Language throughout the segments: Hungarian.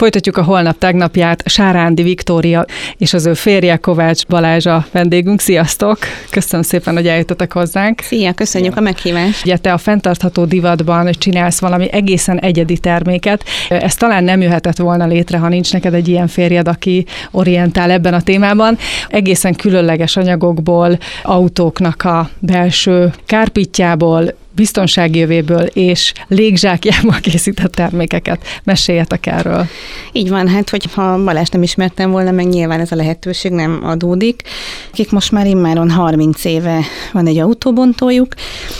Folytatjuk a holnap tegnapját. Sárándi Viktória és az ő férje Kovács Balázs a vendégünk. Sziasztok! Köszönöm szépen, hogy eljöttetek hozzánk. Szia, köszönjük a meghívást. Ugye te a fenntartható divatban csinálsz valami egészen egyedi terméket. Ez talán nem jöhetett volna létre, ha nincs neked egy ilyen férjed, aki orientál ebben a témában. Egészen különleges anyagokból, autóknak a belső kárpitjából, biztonsági jövéből és légzsákjából készített termékeket. Meséljetek erről. Így van, hát hogyha Balást nem ismertem volna, meg nyilván ez a lehetőség nem adódik. Akik most már immáron 30 éve van egy autóbontójuk,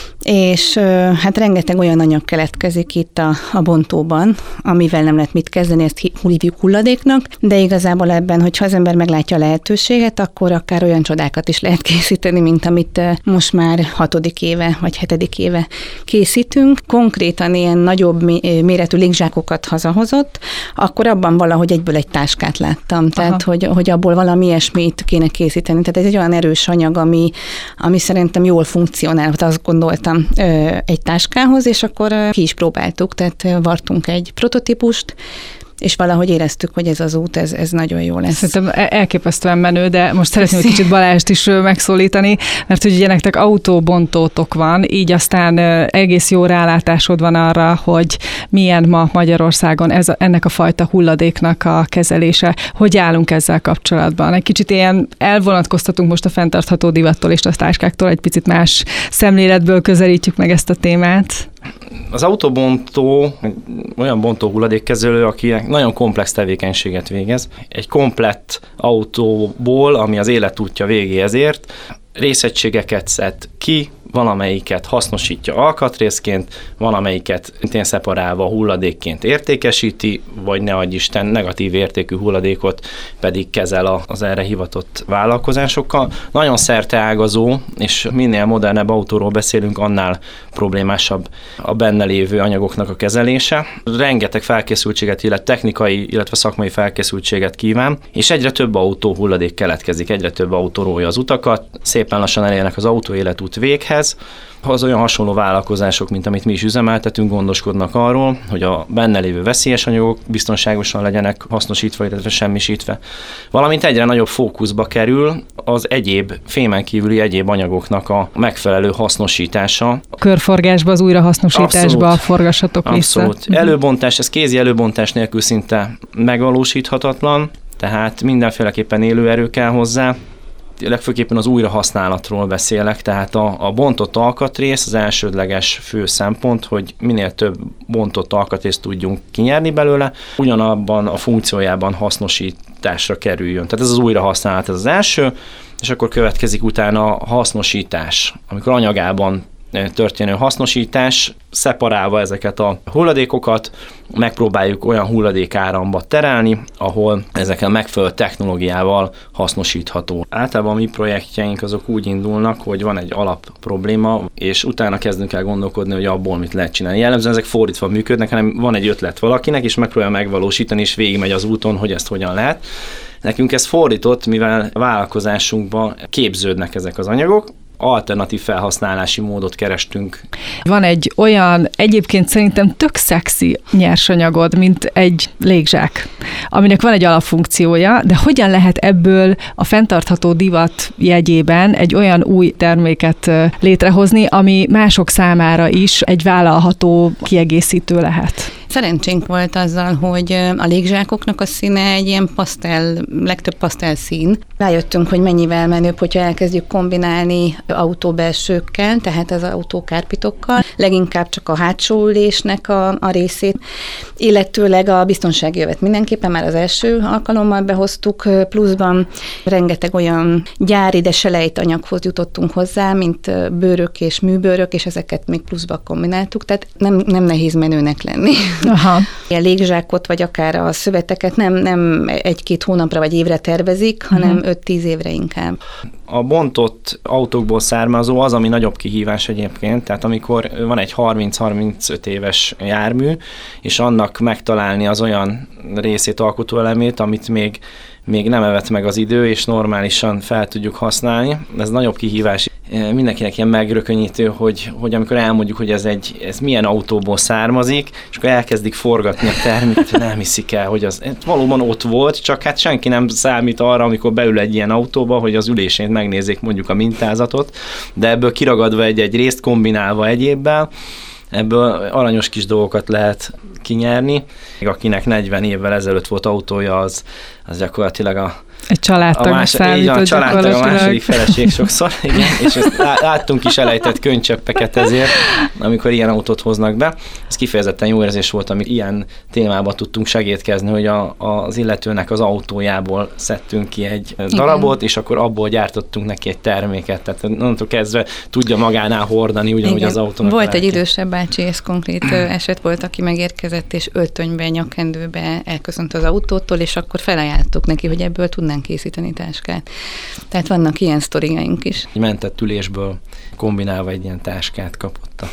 és hát rengeteg olyan anyag keletkezik itt a bontóban, amivel nem lehet mit kezdeni, ezt hívjuk hulladéknak, de igazából ebben, hogyha az ember meglátja a lehetőséget, akkor akár olyan csodákat is lehet készíteni, mint amit most már 6. éve vagy 7. éve készítünk. Konkrétan ilyen nagyobb méretű légzsákokat hazahozott, akkor abban valahogy egyből egy táskát láttam, tehát hogy abból valami ilyesmit kéne készíteni. Tehát ez egy olyan erős anyag, ami szerintem jól funkcionál, azt gondoltam egy táskához, és akkor ki is próbáltuk, tehát vartunk egy prototípust, és valahogy éreztük, hogy ez az út, ez nagyon jó lesz. Szerintem elképesztően menő, de most szeretném egy kicsit Balást is megszólítani, mert ugye nektek autóbontótok van, így aztán egész jó rálátásod van arra, hogy milyen ma Magyarországon ennek a fajta hulladéknak a kezelése. Hogy állunk ezzel kapcsolatban? Egy kicsit ilyen elvonatkoztatunk most a fenntartható divattól és a táskáktól, egy picit más szemléletből közelítjük meg ezt a témát. Az autóbontó olyan bontó hulladékkezelő, aki nagyon komplex tevékenységet végez. Egy komplett autóból, ami az életútja végéhez ért, részegységeket szed ki, valamelyiket hasznosítja alkatrészként, valamelyiket szeparálva hulladékként értékesíti, vagy ne adj Isten negatív értékű hulladékot pedig kezel az erre hivatott vállalkozásokkal. Nagyon szerteágazó, és minél modernebb autóról beszélünk, annál problémásabb a benne lévő anyagoknak a kezelése. Rengeteg felkészültséget, illetve technikai, illetve szakmai felkészültséget kíván, és egyre több autó hulladék keletkezik, egyre több autó rója az utakat, szépen lassan elérnek az autó életút véghez. Az olyan hasonló vállalkozások, mint amit mi is üzemeltetünk, gondoskodnak arról, hogy a benne lévő veszélyes anyagok biztonságosan legyenek hasznosítva, illetve semmisítve. Valamint egyre nagyobb fókuszba kerül az egyéb, fémen kívüli egyéb anyagoknak a megfelelő hasznosítása. A körforgásba, az újrahasznosításba abszolút, forgassatok vissza. Abszolút. Előbontás, ez kézi előbontás nélkül szinte megvalósíthatatlan, tehát mindenféleképpen élő erő kell hozzá. Legfőképpen az újrahasználatról beszélek, tehát a bontott alkatrész az elsődleges fő szempont, hogy minél több bontott alkatrészt tudjunk kinyerni belőle, ugyanabban a funkciójában hasznosításra kerüljön. Tehát ez az újrahasználat, ez az első, és akkor következik utána a hasznosítás, amikor anyagában történő hasznosítás, szeparálva ezeket a hulladékokat, megpróbáljuk olyan hulladékáramba terelni, ahol ezeken megfelelő technológiával hasznosítható. Általában a mi projektjeink azok úgy indulnak, hogy van egy alap probléma, és utána kezdünk el gondolkodni, hogy abból mit lehet csinálni. Jellemzően ezek fordítva működnek, hanem van egy ötlet valakinek, és megpróbálja megvalósítani, és végigmegy az úton, hogy ezt hogyan lehet. Nekünk ez fordított, mivel a vállalkozásunkban képződnek ezek az anyagok, alternatív felhasználási módot kerestünk. Van egy olyan, egyébként szerintem tök szexi nyersanyagod, mint egy légzsák, aminek van egy alapfunkciója, de hogyan lehet ebből a fenntartható divat jegyében egy olyan új terméket létrehozni, ami mások számára is egy vállalható kiegészítő lehet? Szerencsénk volt azzal, hogy a légzsákoknak a színe egy ilyen legtöbb pasztel szín. Rájöttünk, hogy mennyivel menőbb, hogyha elkezdjük kombinálni autóbelsőkkel, tehát az autókárpitokkal, leginkább csak a hátsó ülésnek a részét, illetőleg a biztonsági jövet mindenképpen már az első alkalommal behoztuk, pluszban rengeteg olyan gyári, de selejt anyaghoz jutottunk hozzá, mint bőrök és műbőrök, és ezeket még pluszba kombináltuk, tehát nem nehéz menőnek lenni. Aha. A légzsákot, vagy akár a szöveteket nem 1-2 hónapra vagy évre tervezik, hanem 5-10 évre inkább. A bontott autókból származó az, ami nagyobb kihívás egyébként, tehát amikor van egy 30-35 éves jármű, és annak megtalálni az olyan részét, alkotóelemét, amit még még nem evett meg az idő, és normálisan fel tudjuk használni. Ez nagyobb kihívás. Mindenkinek ilyen megrökönyítő, hogy amikor elmondjuk, hogy ez milyen autóból származik, és akkor elkezdik forgatni a terméket, nem hiszik el, hogy az valóban ott volt, csak hát senki nem számít arra, amikor beül egy ilyen autóba, hogy az ülésén megnézzék mondjuk a mintázatot, de ebből kiragadva egy részt, kombinálva egyébbel, ebből aranyos kis dolgokat lehet kinyerni. Akinek 40 évvel ezelőtt volt autója, az gyakorlatilag egy családtagnak számított a családtag, a második feleség sokszor, igen, és ezt láttunk is elejtett könycseppeket ezért, amikor ilyen autót hoznak be. Ez kifejezetten jó érzés volt, amit ilyen témában tudtunk segítkezni, hogy az illetőnek az autójából szedtünk ki egy darabot, és akkor abból gyártottunk neki egy terméket. Tehát onnantól kezdve tudja magánál hordani, ugyanúgy az autónak. Volt egy idősebb bácsi, ez konkrét eset volt, aki megérkezett, és öltönybe, nyakkendőbe elköszönt az autótól, és akkor felajánlottuk neki, hogy ebből tudnánk készíteni táskát. Tehát vannak ilyen sztoriaink is. Egy mentett ülésből kombinálva egy ilyen táskát kapott.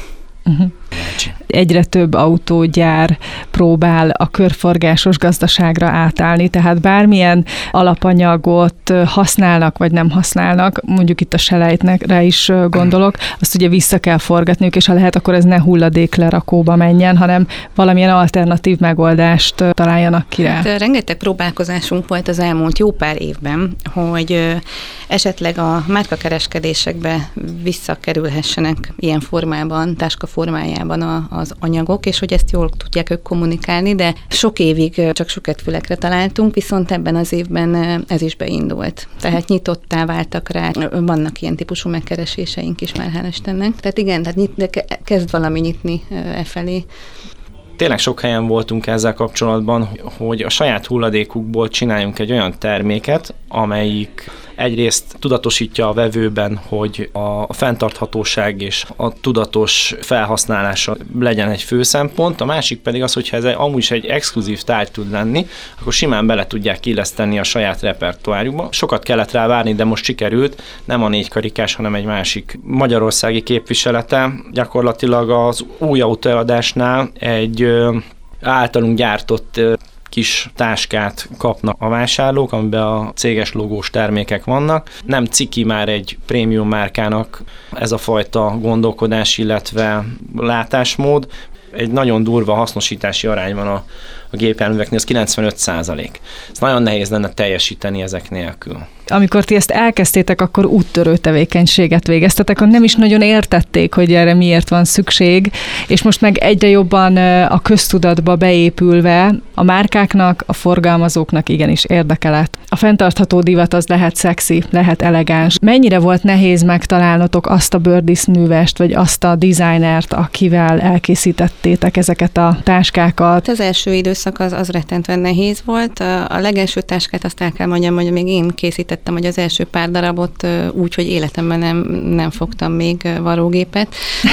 Egyre több autógyár próbál a körforgásos gazdaságra átállni, tehát bármilyen alapanyagot használnak, vagy nem használnak, mondjuk itt a selejtre is gondolok, azt ugye vissza kell forgatniuk, és ha lehet, akkor ez ne hulladéklerakóba menjen, hanem valamilyen alternatív megoldást találjanak ki rá. Hát, rengeteg próbálkozásunk volt az elmúlt jó pár évben, hogy esetleg a márkakereskedésekbe visszakerülhessenek ilyen formában, táska formájában az anyagok, és hogy ezt jól tudják ők kommunikálni, de sok évig csak süketfülekre találtunk, viszont ebben az évben ez is beindult. Tehát nyitottá váltak rá, vannak ilyen típusú megkereséseink is már, hál' Istennek. Tehát igen, tehát kezd valami nyitni felé. Tényleg sok helyen voltunk ezzel kapcsolatban, hogy a saját hulladékukból csináljunk egy olyan terméket, amelyik egyrészt tudatosítja a vevőben, hogy a fenntarthatóság és a tudatos felhasználása legyen egy fő szempont, a másik pedig az, hogyha ez amúgy is egy exkluzív tárgy tud lenni, akkor simán bele tudják illeszteni a saját repertoárjukba. Sokat kellett rá várni, de most sikerült, nem a 4 karikás, hanem egy másik magyarországi képviselete. Gyakorlatilag az új autóeladásnál egy általunk gyártott kis táskát kapnak a vásárlók, amiben a céges logós termékek vannak. Nem ciki már egy prémium márkának ez a fajta gondolkodás, illetve látásmód. Egy nagyon durva hasznosítási arány van a gépjárműveknél, az 95%. Ez nagyon nehéz lenne teljesíteni ezek nélkül. Amikor ti ezt elkezdtétek, akkor úttörő tevékenységet végeztetek, akkor nem is nagyon értették, hogy erre miért van szükség, és most meg egyre jobban a köztudatba beépülve a márkáknak, a forgalmazóknak igenis érdekelet. A fenntartható divat az lehet szexi, lehet elegáns. Mennyire volt nehéz megtalálnotok azt a bőrdíszművest, vagy azt a designert, akivel elkészítettétek ezeket a táskákat? Az első időszak az rettentően nehéz volt. A legelső táskát azt el kell mondjam, hogy még én készítettem, hogy az első pár darabot úgy, hogy életemben nem fogtam még varrógépet.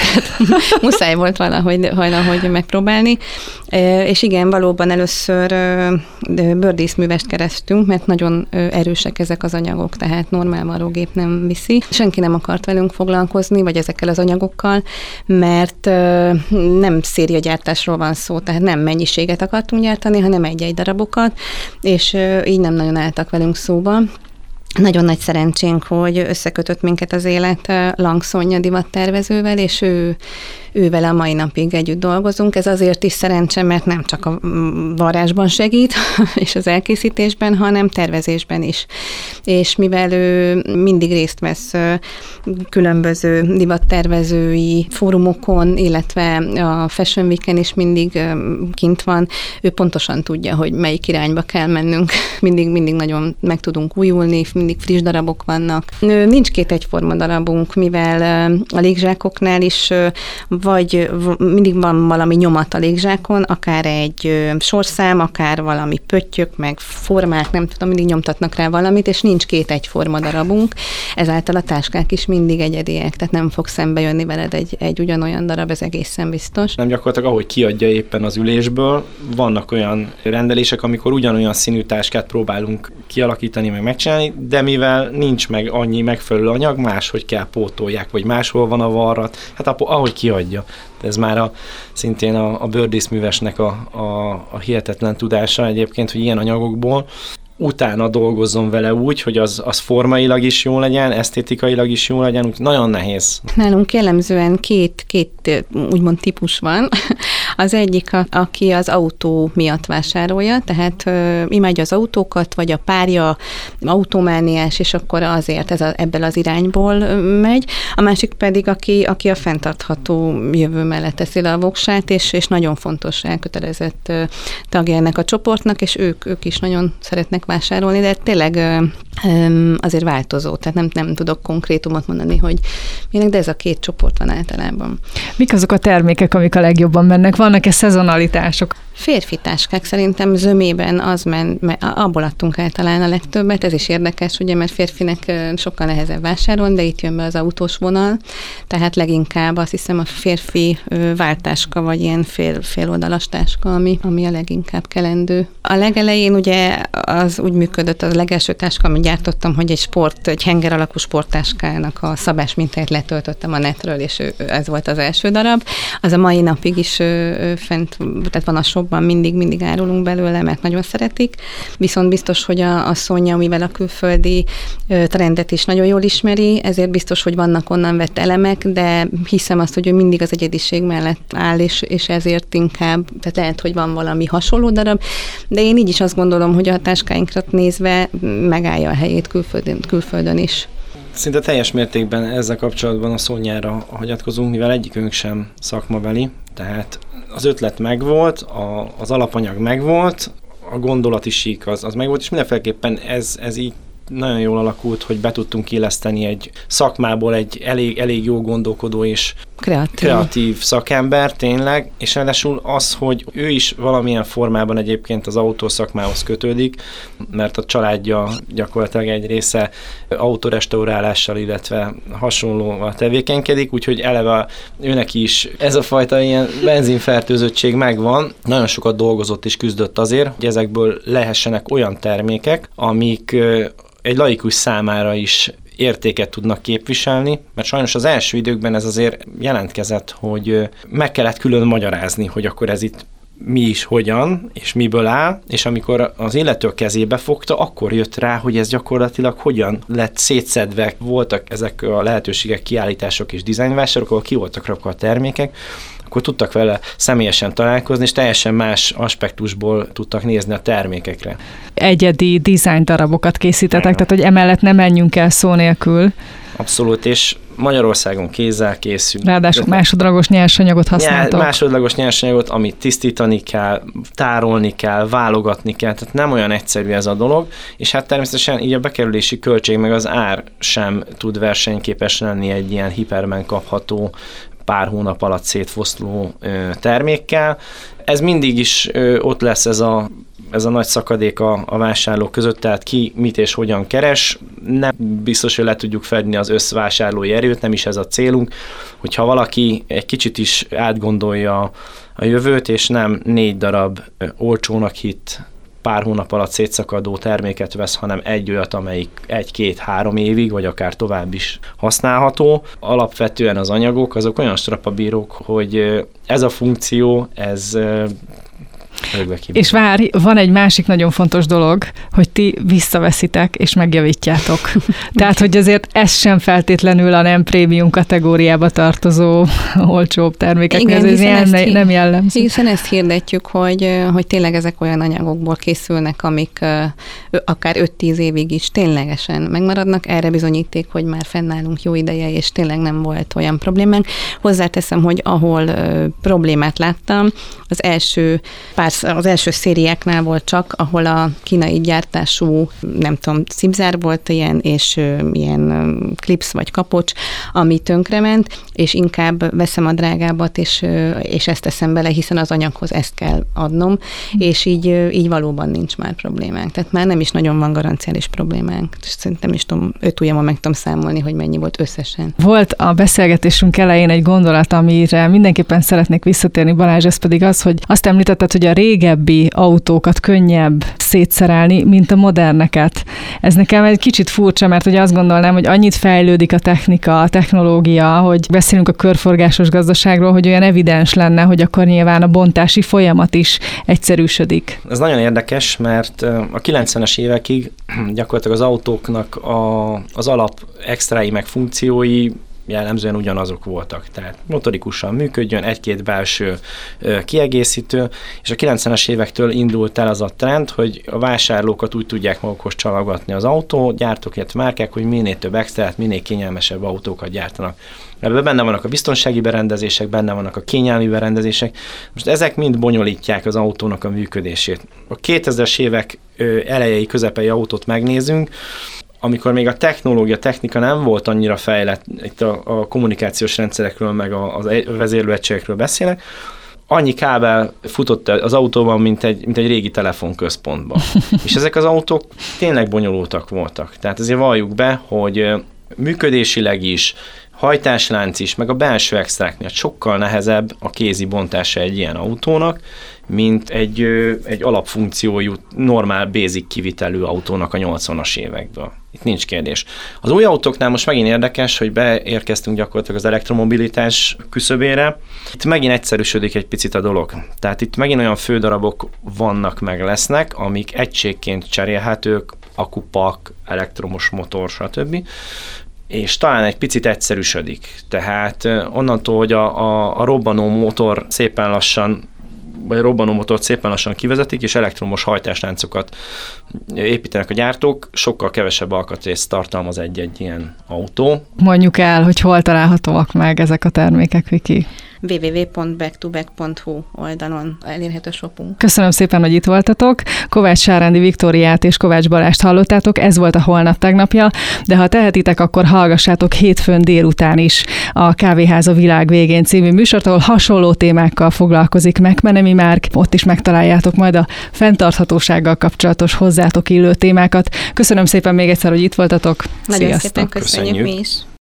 Muszáj volt valahogy megpróbálni. És igen, valóban először bőrdíszművest kerestünk, mert nagyon erősek ezek az anyagok, tehát normál varrógép nem viszi. Senki nem akart velünk foglalkozni, vagy ezekkel az anyagokkal, mert nem szériagyártásról van szó, tehát nem mennyiséget akartunk gyártani, hanem egy-egy darabokat, és így nem nagyon álltak velünk szóba. Nagyon nagy szerencsénk, hogy összekötött minket az élet Lang Szonya divattervezővel, és ővel a mai napig együtt dolgozunk. Ez azért is szerencse, mert nem csak a varázsban segít, és az elkészítésben, hanem tervezésben is. És mivel ő mindig részt vesz különböző divattervezői fórumokon, illetve a Fashion Week-en is mindig kint van, ő pontosan tudja, hogy melyik irányba kell mennünk. Mindig nagyon meg tudunk újulni, mindig friss darabok vannak. Nincs két egyforma darabunk, mivel a légzsákoknál is vagy mindig van valami nyomat a légzsákon, akár egy sorszám, akár valami pöttyök, meg formák, nem tudom, mindig nyomtatnak rá valamit, és nincs két egyforma darabunk. Ezáltal a táskák is mindig egyediek, tehát nem fog szembe jönni veled egy ugyanolyan darab, ez egészen biztos. Nem gyakorlatilag, ahogy kiadja éppen az ülésből, vannak olyan rendelések, amikor ugyanolyan színű táskát próbálunk kialakítani, meg megcsinálni, de mivel nincs meg annyi megfelelő anyag, máshogy kell pótolják, vagy máshol van a varrat, hát ahogy kiadja. De ez már szintén a bőrdíszművesnek a hihetetlen tudása egyébként, hogy ilyen anyagokból utána dolgozzon vele úgy, hogy az formailag is jó legyen, esztétikailag is jó legyen, úgy nagyon nehéz. Nálunk jellemzően két úgymond típus van. Az egyik, aki az autó miatt vásárolja, tehát imádja az autókat, vagy a párja autómániás, és akkor azért ebből az irányból megy. A másik pedig, aki a fenntartható jövő mellett teszi le a voksát, és nagyon fontos elkötelezett tagja ennek a csoportnak, és ők is nagyon szeretnek vásárolni, de tényleg azért változó, tehát nem tudok konkrétumot mondani, hogy minek, de ez a két csoport van általában. Mik azok a termékek, amik a legjobban mennek? Vannak-e szezonalitások? Férfi táskák szerintem zömében abból adtunk általán a legtöbbet, ez is érdekes, ugye, mert férfinek sokkal nehezebb vásárolni, de itt jön be az autós vonal, tehát leginkább azt hiszem a férfi váltáska, vagy ilyen féloldalas táska, ami a leginkább kelendő. A legelején ugye az úgy működött, az legelső táska, amit gyártottam, hogy egy henger alakú sporttáskának a szabás mintáját letöltöttem a netről, és ez volt az első darab. Az a mai napig is fent, tehát van a shopban, mindig árulunk belőle, mert nagyon szeretik. Viszont biztos, hogy a Szonya, mivel a külföldi trendet is nagyon jól ismeri, ezért biztos, hogy vannak onnan vett elemek, de hiszem azt, hogy ő mindig az egyediség mellett áll, és ezért inkább, tehát lehet, hogy van valami hasonló darab, de én így is azt gondolom, hogy a táskáinkra nézve megállja a helyét külföldön is. Szinte teljes mértékben ezzel kapcsolatban a Szonyára hagyatkozunk, mivel egyikünk sem szakmabeli, tehát az ötlet megvolt, az alapanyag megvolt, a gondolati sík az megvolt, és mindenféleképpen ez így nagyon jól alakult, hogy be tudtunk illeszteni egy szakmából egy elég jó gondolkodó és kreatív szakember tényleg, és ráadásul az, hogy ő is valamilyen formában egyébként az autószakmához kötődik, mert a családja gyakorlatilag egy része autorestaurálással, illetve hasonlóval tevékenykedik, úgyhogy eleve őnek is ez a fajta ilyen benzinfertőzöttség megvan. Nagyon sokat dolgozott és küzdött azért, hogy ezekből lehessenek olyan termékek, amik egy laikus számára is értéket tudnak képviselni, mert sajnos az első időkben ez azért jelentkezett, hogy meg kellett külön magyarázni, hogy akkor ez itt mi is, hogyan, és miből áll, és amikor az illető kezébe fogta, akkor jött rá, hogy ez gyakorlatilag hogyan lett szétszedve. Voltak ezek a lehetőségek, kiállítások és dizájnvásárok, ahol ki voltak rakva a termékek, akkor tudtak vele személyesen találkozni, és teljesen más aspektusból tudtak nézni a termékekre. Egyedi dizájn darabokat készítetek, tehát hogy emellett nem menjünk el szó nélkül. Abszolút, és Magyarországon kézzel készül. Ráadásul másodlagos nyersanyagot használtok. Másodlagos nyersanyagot, amit tisztítani kell, tárolni kell, válogatni kell, tehát nem olyan egyszerű ez a dolog, és hát természetesen így a bekerülési költség meg az ár sem tud versenyképes lenni egy ilyen hiperben kapható, pár hónap alatt szétfoszló termékkel. Ez mindig is ott lesz ez a nagy szakadék a vásárlók között, tehát ki mit és hogyan keres. Nem biztos, hogy le tudjuk fedni az összvásárlói erőt, nem is ez a célunk. Hogyha valaki egy kicsit is átgondolja a jövőt, és nem 4 darab olcsónak hitt pár hónap alatt szétszakadó terméket vesz, hanem egy olyat, amelyik 1-2-3 évig, vagy akár tovább is használható. Alapvetően az anyagok, azok olyan strapabírók, hogy ez a funkció, ez és várj, van egy másik nagyon fontos dolog, hogy ti visszaveszitek és megjavítjátok. Tehát, hogy azért ez sem feltétlenül a nem prémium kategóriába tartozó olcsóbb termékeknél, ez nem jellemző. Hiszen ezt hirdetjük, hogy tényleg ezek olyan anyagokból készülnek, amik akár 5-10 évig is ténylegesen megmaradnak. Erre bizonyíték, hogy már fennállunk jó ideje, és tényleg nem volt olyan problémánk. Hozzáteszem, hogy ahol problémát láttam, az első szériáknál volt csak, ahol a kínai gyártású, nem tudom, cipzár volt ilyen, és ilyen klipsz vagy kapocs, ami tönkrement, és inkább veszem a drágábbat, és ezt teszem bele, hiszen az anyaghoz ezt kell adnom, és így valóban nincs már problémánk. Tehát már nem is nagyon van garanciális problémánk. Szerintem is tudom, 5 ujjamon meg tudom számolni, hogy mennyi volt összesen. Volt a beszélgetésünk elején egy gondolat, amire mindenképpen szeretnék visszatérni, Balázs, ez pedig az, hogy azt említetted, hogy a régebbi autókat könnyebb szétszerelni, mint a moderneket. Ez nekem egy kicsit furcsa, mert ugye azt gondolnám, hogy annyit fejlődik a technika, a technológia, hogy beszélünk a körforgásos gazdaságról, hogy olyan evidens lenne, hogy akkor nyilván a bontási folyamat is egyszerűsödik. Ez nagyon érdekes, mert a 90-es évekig gyakorlatilag az autóknak az alap extrái meg funkciói jellemzően ugyanazok voltak. Tehát motorikusan működjön, egy-két belső kiegészítő, és a 90-es évektől indult el az a trend, hogy a vásárlókat úgy tudják magukhoz csalogatni az autógyártók, illetve márkák, hogy minél több extrát, minél kényelmesebb autókat gyártanak. Ebben benne vannak a biztonsági berendezések, benne vannak a kényelmi berendezések. Most ezek mind bonyolítják az autónak a működését. A 2000-es évek elejei, közepei autót megnézünk, amikor még a technika nem volt annyira fejlett, itt a kommunikációs rendszerekről, meg a vezérlőegységekről beszélek, annyi kábel futott az autóban, mint egy régi telefonközpontban. És ezek az autók tényleg bonyolultak voltak. Tehát azért valljuk be, hogy működésileg is, hajtáslánc is, meg a belső extrák miatt sokkal nehezebb a kézi bontása egy ilyen autónak, mint egy alapfunkciójú, normál, basic kivitelű autónak a 80-as évekből. Itt nincs kérdés. Az új autóknál most megint érdekes, hogy beérkeztünk gyakorlatilag az elektromobilitás küszöbére. Itt megint egyszerűsödik egy picit a dolog. Tehát itt megint olyan fődarabok vannak, meg lesznek, amik egységként cserélhetők, akupak, elektromos motor, stb. És talán egy picit egyszerűsödik. Tehát onnantól, hogy a robbanó motort szépen lassan kivezetik, és elektromos hajtásláncokat építenek a gyártók, sokkal kevesebb alkatrészt tartalmaz egy ilyen autó. Mondjuk el, hogy hol találhatóak meg ezek a termékek, Viki. www.backtoback.hu oldalon elérhető shopunk. Köszönöm szépen, hogy itt voltatok. Kovács Sárándi Viktóriát és Kovács Balást hallottátok, ez volt a Holnap tegnapja, de ha tehetitek, akkor hallgassátok hétfőn délután is a Kávéháza világ végén című műsort, ahol hasonló témákkal foglalkozik McMenemy Márk. Ott is megtaláljátok majd a fenntarthatósággal kapcsolatos hozzátok illő témákat. Köszönöm szépen még egyszer, hogy itt voltatok. Nagyon Sziasztok. szépen köszönjük mi is.